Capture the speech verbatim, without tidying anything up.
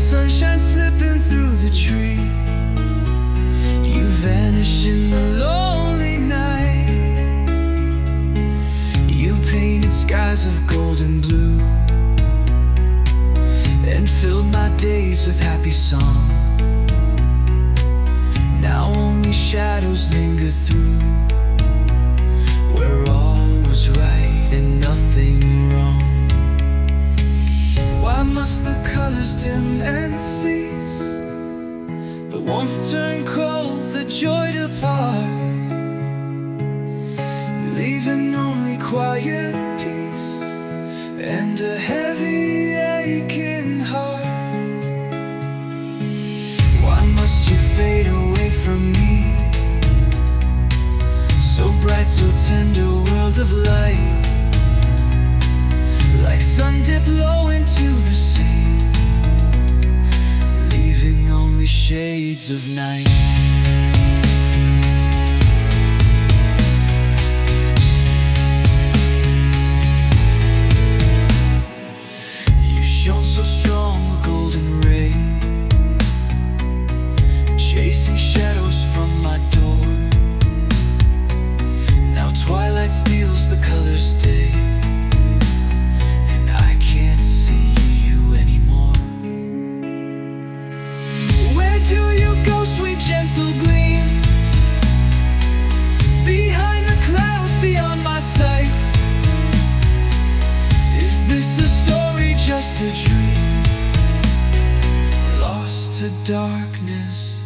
sunshine slipping through the tree. You vanish in the lonely night. You painted skies of gold and blue, and filled my days with happy song. Now only shadows linger through, where all was right and nothing wrong. Why must the colors dim and cease? The warmth turn cold, the joy depart, leaving only quiet peace and a heavy aching heart. Why must you fade away from me? So bright, so tender, world of light, like sun dip low into the sea, leaving only shades of night. You shone so strong, a golden ray, chasing shadows from my door. Now twilight steals the colors day, and I can't see you anymore. Where do you go, sweet gentle gleam? Behind the clouds, beyond my sight. Is this a story, just a dream, lost to darkness?